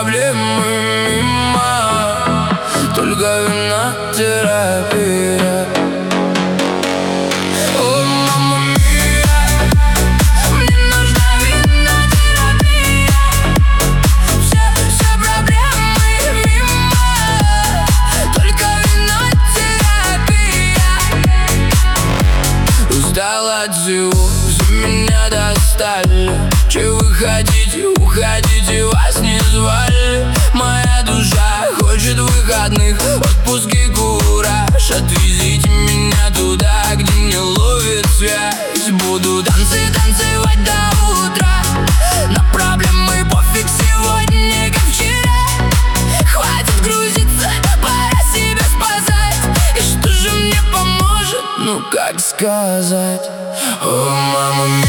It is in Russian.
проблемы мимо, только винотерапия. О, мама мия, мне нужна винотерапия. Все проблемы мимо, только винотерапия. Устал от всего, за меня достали. Че вы хотите, уходите, вас не звали. Моя душа хочет выходных, отпуски, кураж. Отвезите меня туда, где не ловит связь. Буду танцевать до утра. На проблемы пофиг сегодня, как вчера. Хватит грузиться, пора себя спасать. И что же мне поможет, ну как сказать? О, мама мия.